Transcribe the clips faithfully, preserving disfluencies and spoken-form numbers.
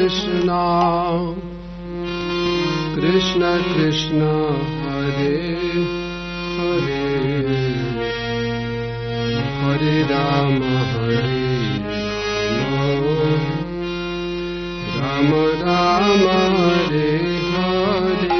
Krishna, Krishna Krishna, Hare Hare, Hare Rama, Hare Rama, Rama Rama, Hare Hare.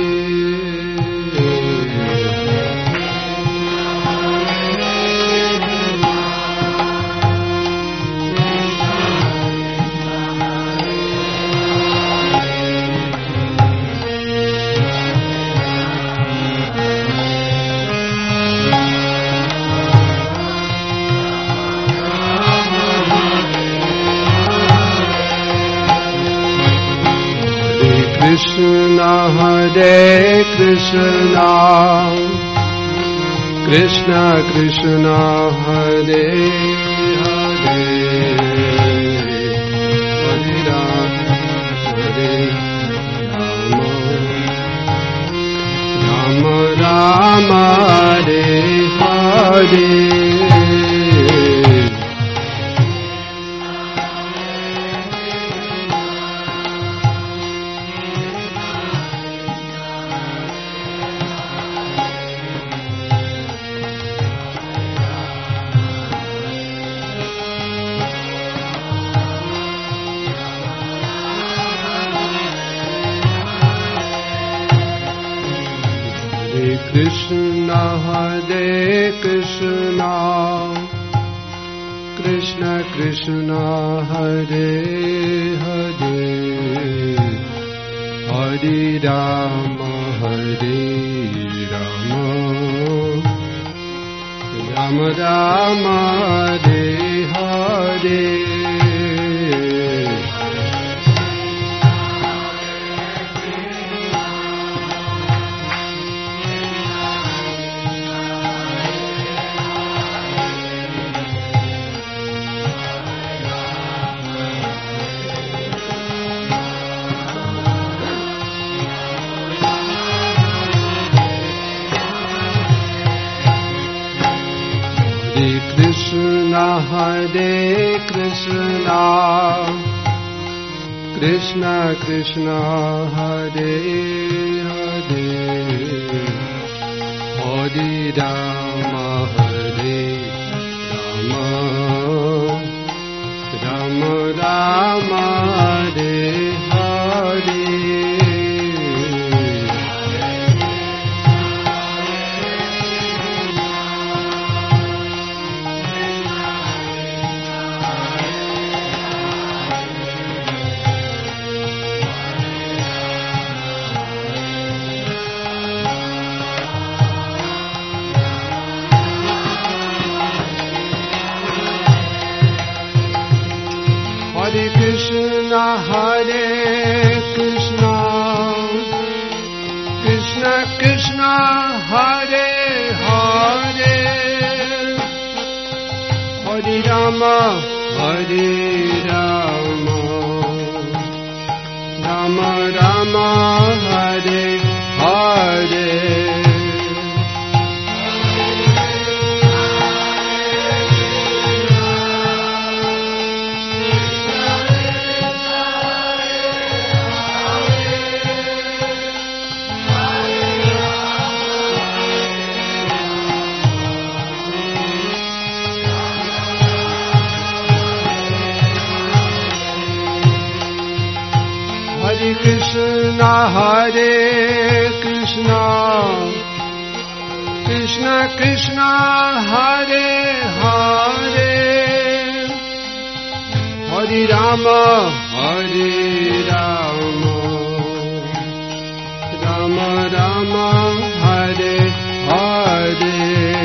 Krishna, Hare Krishna, Krishna Krishna, Hare Hare, Hare Rama, Hare Rama, Rama Rama, Hare Hare. Krishna, Hare Krishna, Krishna Krishna, Hare Hare, Hare Rama, Hare Rama, Rama Rama, Hare Hare. Krishna, Hare Krishna, Krishna Krishna, Hare Hare, Hare Rama, Hare Rama, Rama Rama, Hare Hare. Hare Krishna, Hare Krishna, Krishna Krishna, Hare Hare, Hare Rama, Hare Rama, Rama Rama, Hare Hare. Hare Krishna, Hare Krishna, Krishna Krishna, Hare Hare, Hare Rama, Hare Rama, Rama Rama, Hare Hare.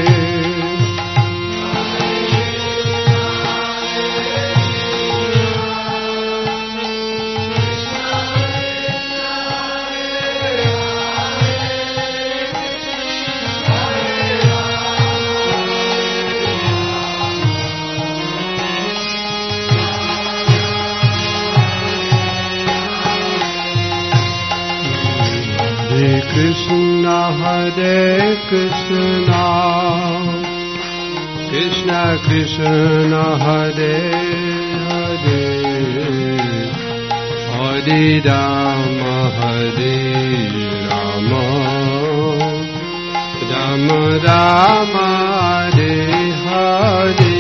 Hare Krishna, Hare Krishna, Krishna Krishna, Hare Hare, Hare Hare Rama, Hare Rama, Rama Rama, Hare Hare.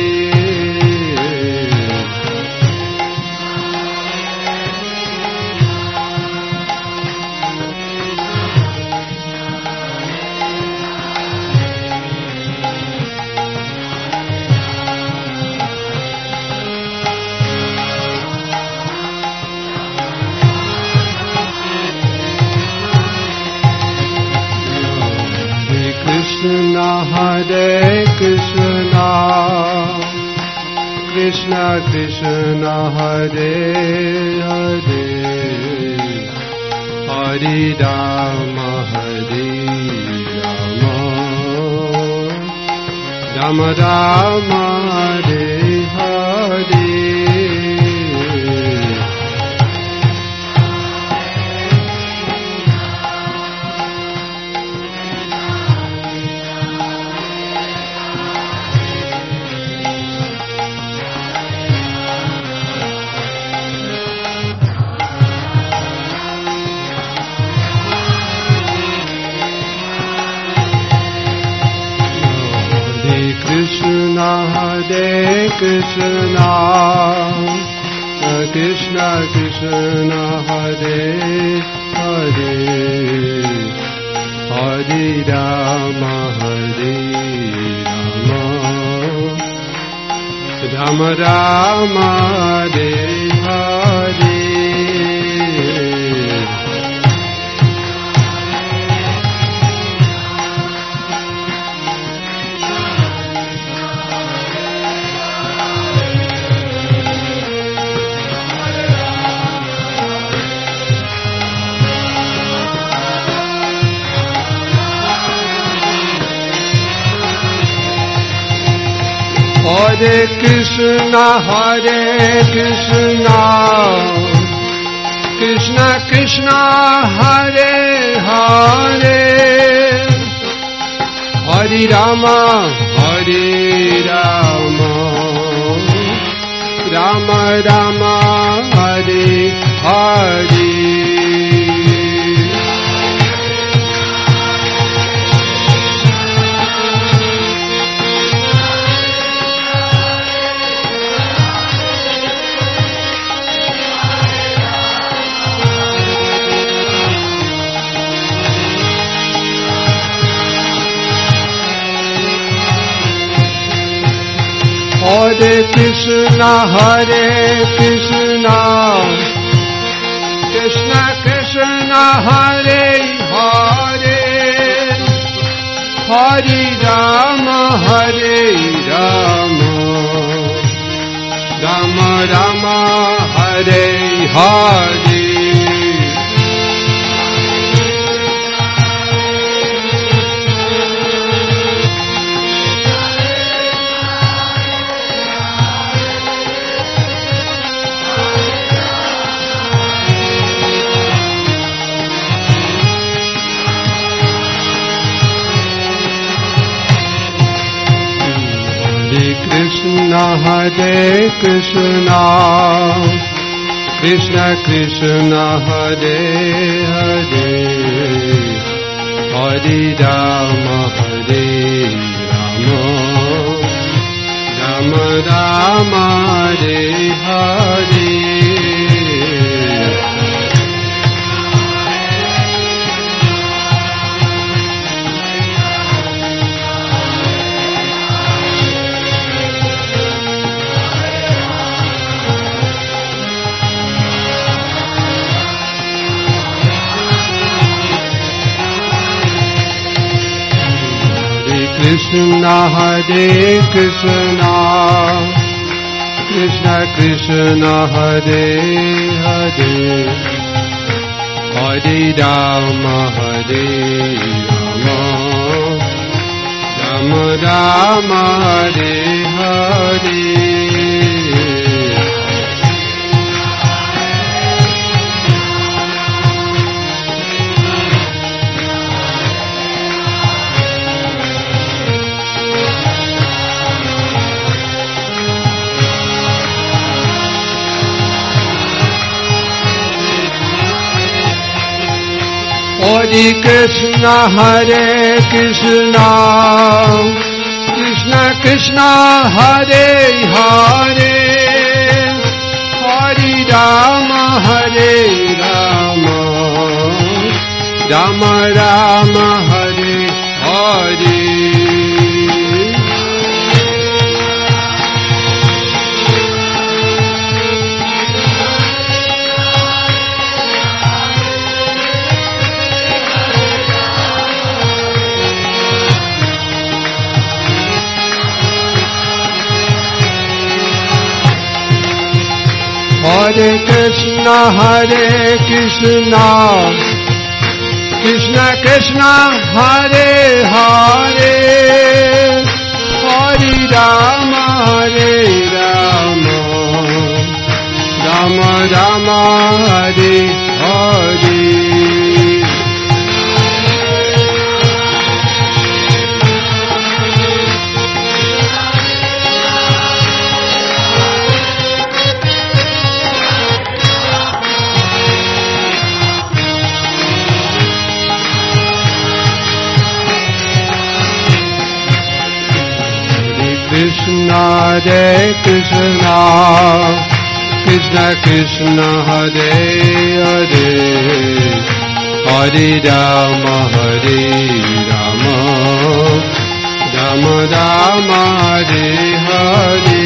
Krishna, Hare Krishna, Krishna Krishna, Hare Hare, Hare Rama, Hare Rama, Rama Rama, Hare Hare. Krishna, Hare Krishna, Krishna Krishna, Hare Hare, Hare Rama, Hare Rama, Rama Rama, Hare Hare. Hare Krishna, Hare Krishna, Krishna Krishna, Hare Hare, Hare Rama, Hare Rama, Rama Rama, Hare Hare. Hare Krishna, Hare Krishna, Krishna Krishna, Hare Hare, Hare Rama, Hare Rama, Rama Rama, Hare Hare. Krishna, Hare Krishna, Krishna Krishna, Hare Hare, Hare Rama, Hare Rama, Rama Rama, Hare Hare. Krishna, Hare Krishna, Krishna Krishna, Hare Hare, Hare Rama, Hare Rama, Rama Rama, Hare Hare. Hare Krishna, Hare Krishna, Krishna Krishna, Hare Hare, Hare Rama, Hare Rama, Rama Rama, Hare Hare. Hare Krishna, Hare Krishna, Krishna Krishna, Hare Hare, Hare Rama, Hare Rama, Rama Rama, Hare Hare. Krishna, Hare Krishna, Krishna Krishna, Hare Hare, Hare Rama, Hare Rama, Rama Rama, Hare Hare.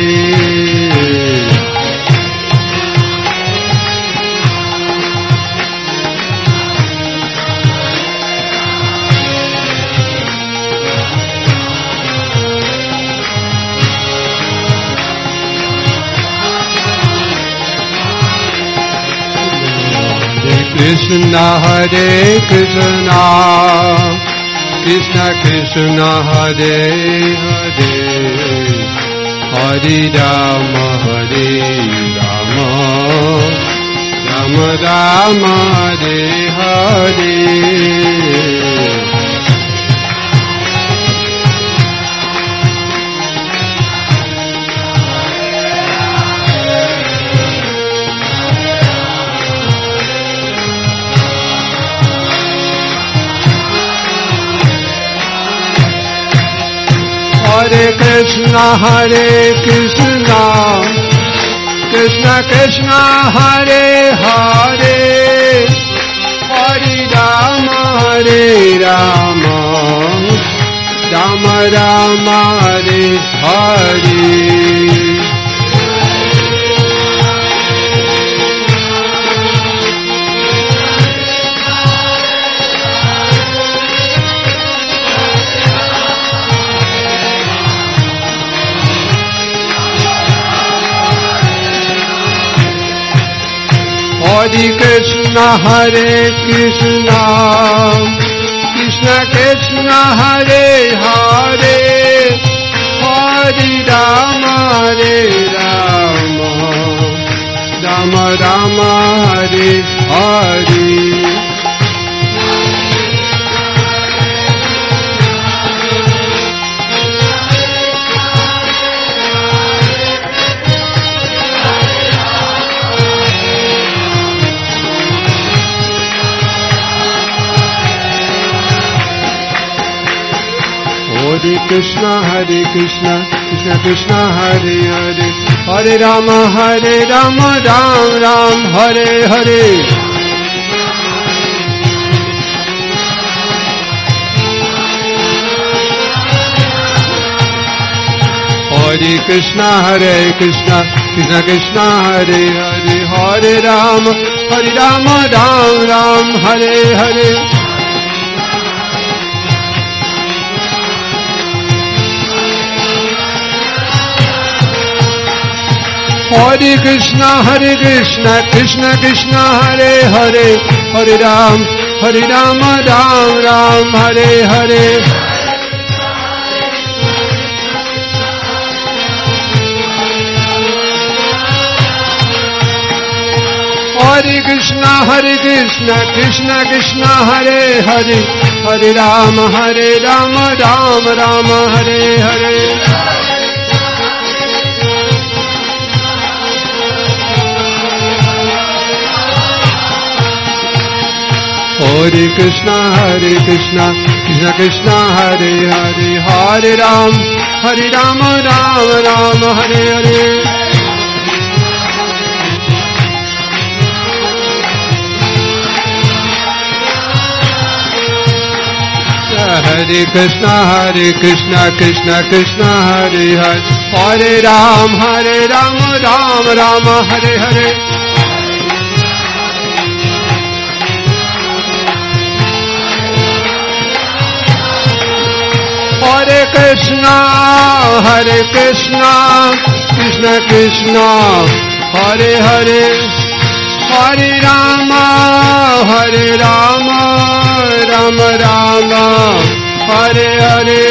Krishna, Hare Krishna, Krishna Krishna, Hare Hare, Hare Rama, Hare Rama, Rama Rama, Hare Hare. Hare Krishna, Hare Krishna, Krishna Krishna, Hare Hare, Hare Rama, Hare Rama, Rama Rama, Hare Hare. Hare Krishna, Hare Krishna, Krishna Krishna, Hare Hare, Hare Rama, Hare Rama, Rama Rama, Hare Hare. Hare Krishna, Hare Krishna, Krishna Krishna, Hare Hare, Hare Rama, Hare Rama, Ram Ram, Hare Hare. Hare Krishna, Hare Krishna, Krishna Krishna, Hare Hare, Hare Rama, Hare Rama, Ram Ram, Hare Hare. Hare Krishna, Hare Krishna, Krishna Krishna, Hare Hare, Hare Ram, Hare Rama, Ram Ram, Hare Hare. Hare Krishna, Hare Krishna, Krishna Krishna, Hare Hare, Hare Rama, Hare Rama, Ram Ram, Hare Hare. Hare Krishna, Hare Krishna, Krishna Krishna, Hare Hare, Hare Ram, Hare Rama, Rama Rama, Hare Hare. Hare Krishna, Hare Krishna, Krishna Krishna, Hare Hare, Hare Ram, Hare Rama, Rama Rama, Hare Hare. Hare Krishna, Hare Krishna, Krishna Krishna, Hare Hare, Hare Rama, Hare Rama, Rama Rama, Hare Hare.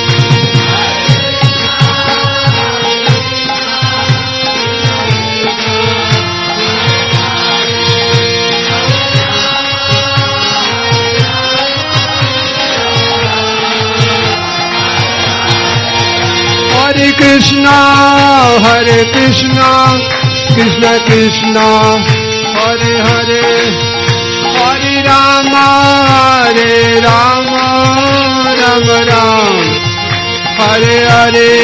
Hare Krishna, Hare Krishna, Krishna Krishna, Hare Hare, Hare Rama, Hare Rama, Rama Rama, Hare Hare.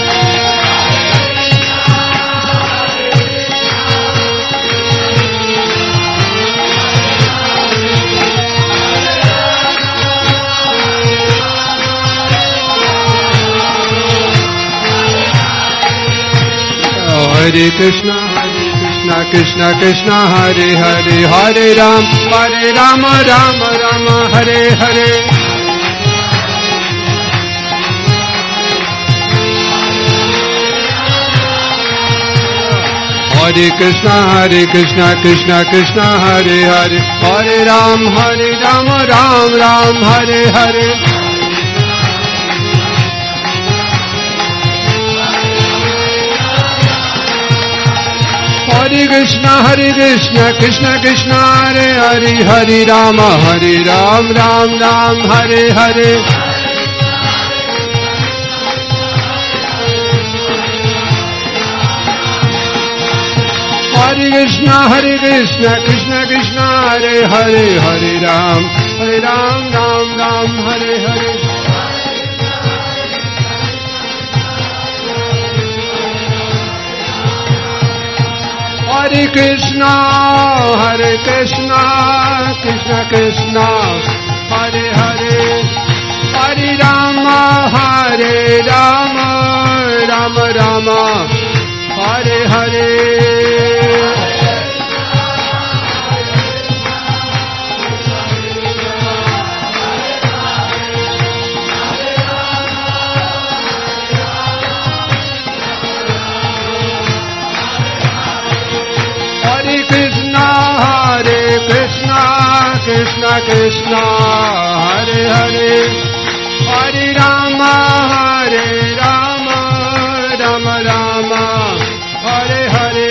Hare Krishna, Hare Krishna, Krishna Krishna, Hare Hare, Hare Ram, Hare Rama, Rama Rama, Hare Hare. Hare Krishna, Hare Krishna, Krishna Krishna, Hare Hare, Hare Ram, Hare Rama, Ram Ram, Hare Hare. Hare Krishna, Hare Krishna, Krishna Krishna, Hare Hare, Hare Rama, Hare Ram, Ram Ram, Hare Hare. Hare Krishna, Hare Krishna, Krishna Krishna, Hare Hare, Hare Ram, Hare Ram, Ram Ram, Hare Hare. Hare Krishna, Hare Krishna, Krishna Krishna, Hare Hare, Hare Rama, Hare Rama, Rama Rama, Hare Hare. Krishna, Hare Krishna, Krishna Krishna, Hare Hare, Hare Rama, Hare Rama, Rama Rama, Hare Hare.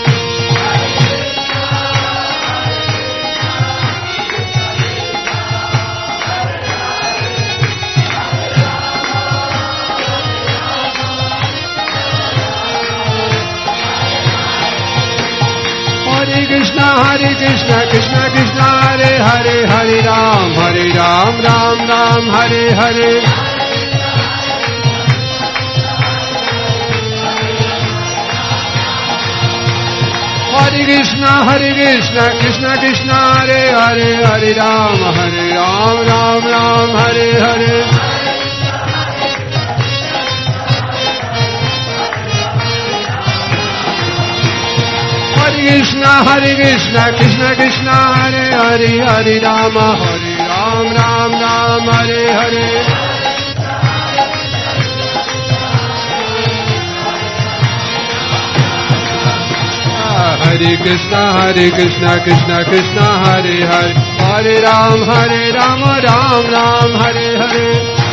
Hare Krishna, Hare Krishna, Krishna Krishna, Hare Hare, Hare Ram, Hare Ram, Ram Ram, Hare Hare. Hare Krishna, Hare Krishna, Krishna Krishna, Hare Hare, Hare Ram, Hare Ram, Ram Ram, Hare Hare. Hare Krishna, Hare Krishna, Krishna Krishna, Hare Hare, Hare Rama, Hare Ram, Ram Ram, Hare Hare. Hare Krishna, Hare Krishna, Krishna Krishna, Hare Hare, Hare Ram, Hare Rama, Ram Ram, Hare Hare.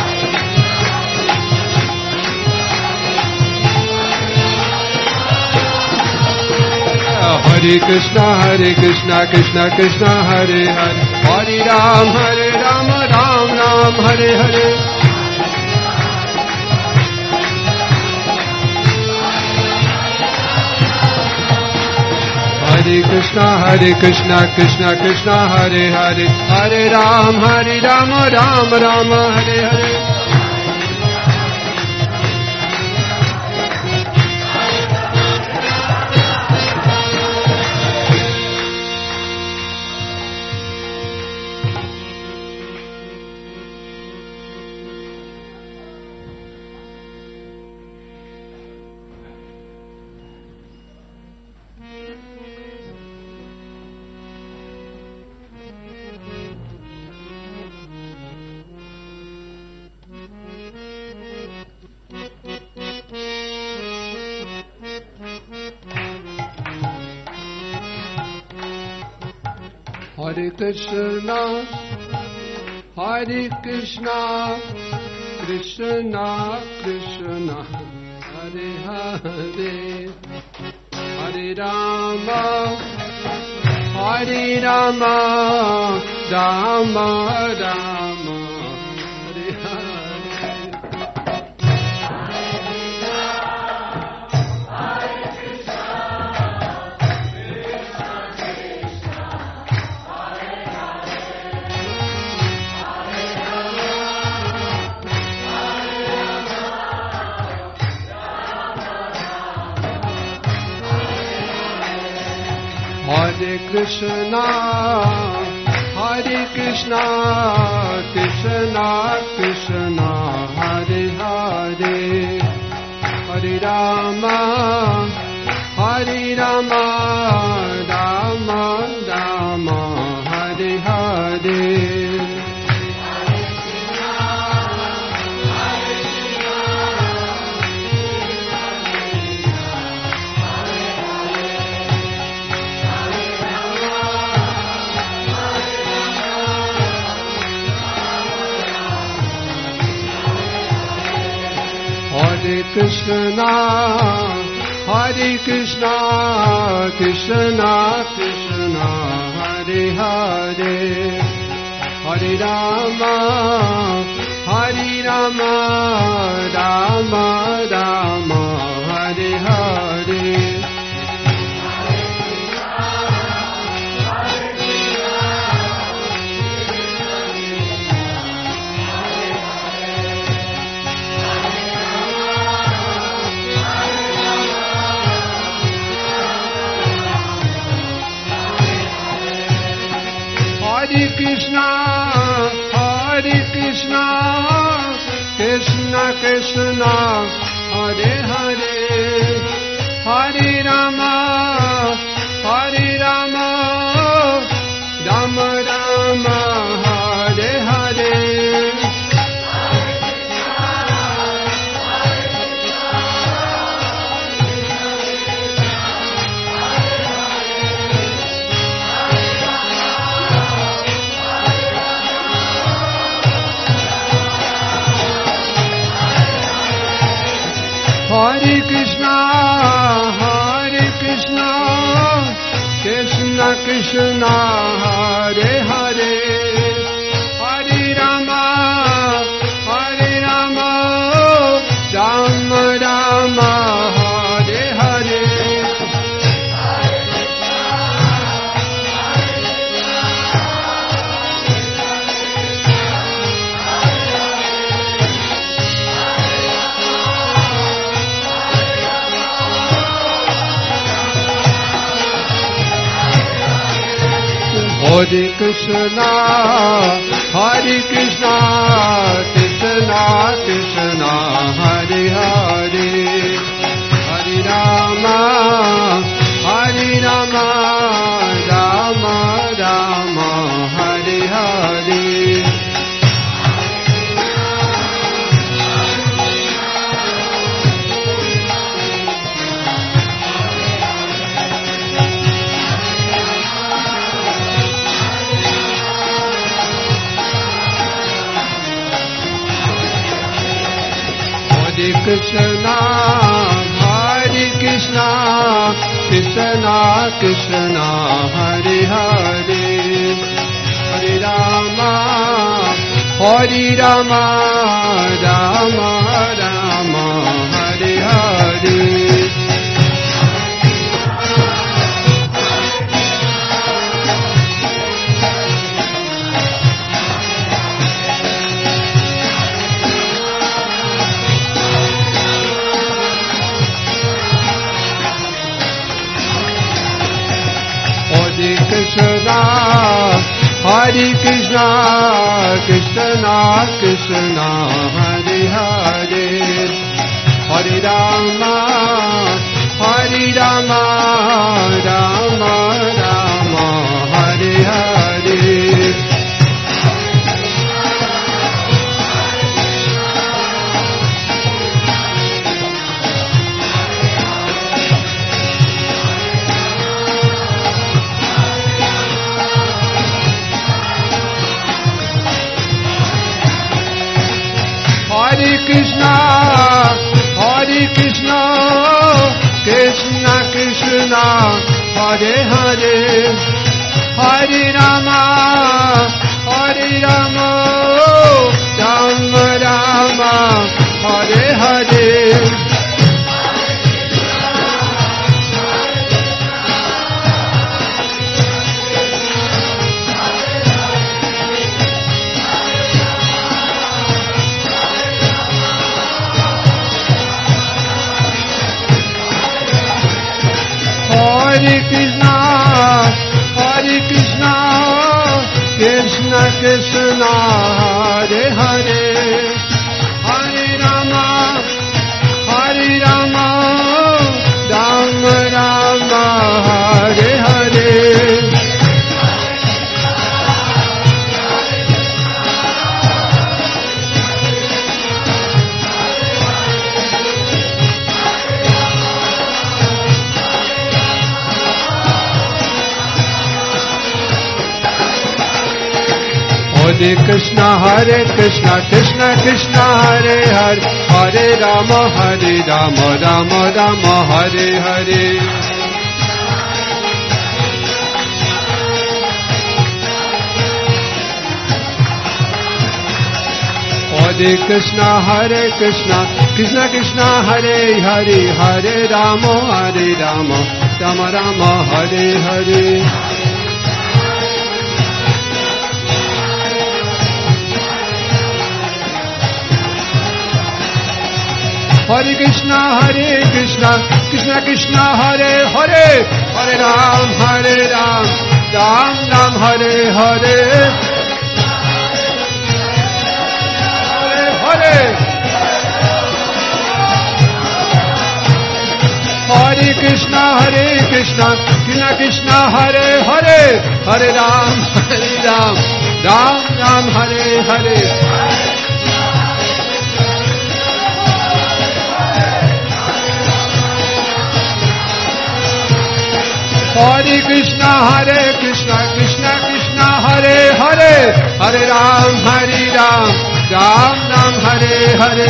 Hare Krishna, Hare Krishna, Krishna Krishna, Hare Hare, Hare Ram, Hare Rama, Ram Ram, Hare Hare. Hare Krishna, Hare Krishna, Krishna Krishna, Hare Hare, Hare Ram, Hare Ram, Ram Ram, Hare Hare. Hare Krishna, Hare Krishna, Krishna Krishna, Hare Hare, Hare Rama, Hare Rama, Rama Rama, Hare Hare. Hare Krishna, Hare Krishna, Krishna Krishna, Hare Hare, Hare Rama, Hare Rama, Rama Rama, Hare Hare. Hare Krishna, Hare Krishna, Krishna Krishna, Hare Hare, Hare Rama, Hare Rama, Rama Rama, Hare Hare. Hare Krishna, Hare Krishna, Krishna Krishna, Hare Hare, Hare Rama, Hare Rama, Rama Rama, Hare Hare. Hare Krishna, Hare Krishna, Krishna Krishna, Hare Hare, Hare Rama, Hare Rama, Rama Rama, Hare Hare. Hare Krishna, Hare Krishna, Krishna Krishna, Hare Hare, Hare Rama, Hare Rama, Rama Rama, Hare Hare. Hare Krishna, Hare Krishna, Krishna Krishna, Hare Hare, Hare Rama, Hare Rama, Rama Rama, Hare Hare. Krishna, Hare Krishna, Krishna Krishna, Hare Hare, Hare Rama, Hare Rama, Rama Rama, Hare Hare. Hare Krishna, Hare Krishna, Krishna Krishna, Hare Hare, Hare Rama, Hare Rama, Rama Rama, Hare Hare. Hare Krishna, Hare Krishna, Krishna Krishna, Hare Hare, Hare Rama, Hare Rama, Rama Rama, Hare Hare. Hare Krishna, Hare Krishna, Krishna Krishna, Hare Hare, Hare Rama, Hare Rama, Rama Rama, Hare Hare. Hare Krishna, Hare Krishna, Krishna Krishna, Hare Hare, Hare Rama, Hare Rama, Rama Rama, Hare Hare. Hare Krishna, Hare Krishna, Krishna Krishna, Hare Hare, Hare Ram, Hare Ram, Ram Ram, Hare Hare, Hare Hare. Hare Krishna, Hare Krishna, Krishna Krishna, Hare Hare, Hare Ram, Hare Ram, Ram Ram, Hare Hare. Hare Krishna, Hare Krishna, Krishna Krishna, Hare Hare, Hare Ram, Hare Ram, Ram Ram, Hare Hare.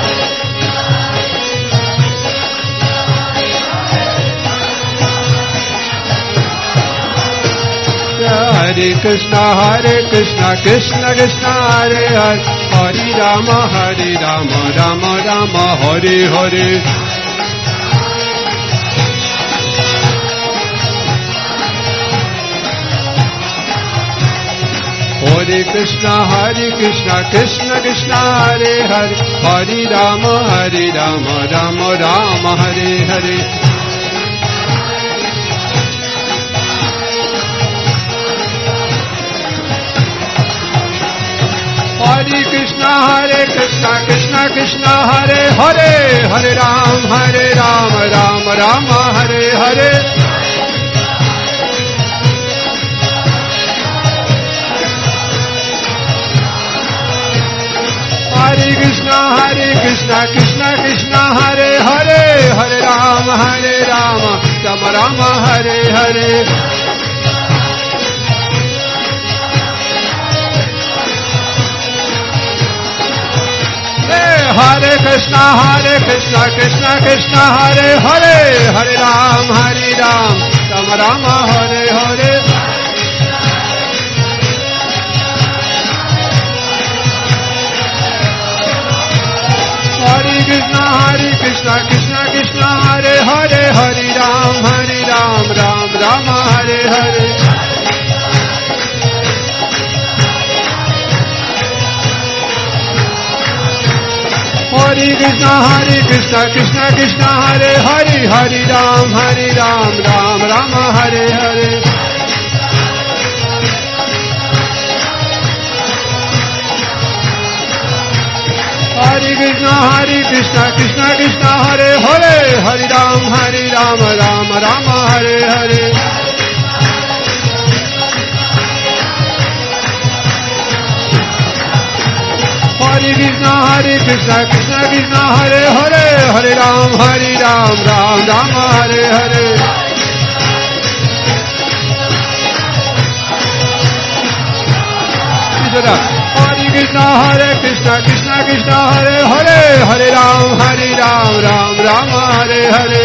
Hare Krishna, Hare Krishna, Krishna Krishna, Hare Hare, Hare Rama, Hare Rama, Rama Rama, Hare Hare. Hare Krishna, Hare Krishna, Krishna Krishna, Hare Hare, Hare Rama, Hare Rama, Rama Rama, Hare Hare. Hare Krishna, Hare Krishna, Krishna Krishna, Hare Hare, Hare Ram, Hare Rama, Rama Rama, Hare Hare. Hare Krishna, Hare Krishna, Krishna Krishna, Hare Hare, Hare Rama, Hare Rama, Rama Rama, Hare Hare. Hare Krishna, Hare Krishna, Krishna Krishna, Hare Hare, Hare Ram, Hare Ram, Rama Rama, Hare Hare. Hare Krishna, Hare Krishna, Krishna Krishna, Hare Hare, Hare Ram, Hare Ram, Ram Rama, Hare Hare. Hare Krishna, Hare Krishna, Krishna Krishna, Hare Hare, Hare Ram, Hare Ram, Ram Rama, Hare Hare. Krishna Hare Krishna Krishna Krishna Hare Hare Hare Ram Hare Ram Ram Ram Hare Hare Hare Krishna Hare Krishna Krishna Krishna Hare Hare Hare Ram Hare Ram Ram Ram Hare Hare Hare Krishna Hare Krishna Krishna Krishna Hare Hare Hare Ram Hare Ram Ram Ram Hare Hare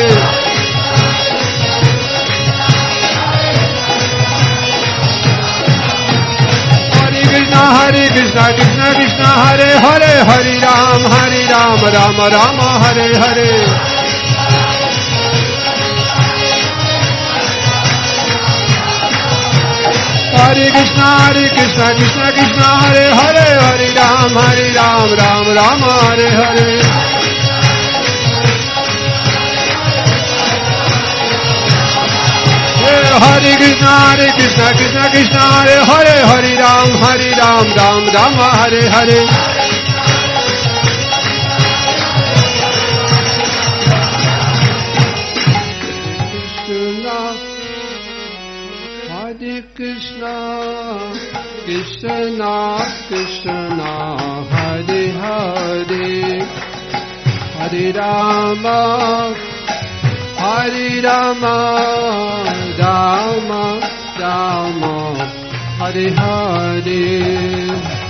Hare Krishna Hare Krishna Krishna Krishna Hare Hare Hare Ram Hare Ram Ram Ram Hare Hare Hare Krishna Hare Krishna Krishna Krishna Hare Hare Hare Ram Hare Ram Ram Ram Hare Hare Hare Krishna Hare Krishna Krishna Krishna Hare Hare Hare Ram Hare Ram Ram Ram Hare Hare Krishna Krishna Krishna Hare Hare Hare Rama Hare Rama Rama Rama Hare Hare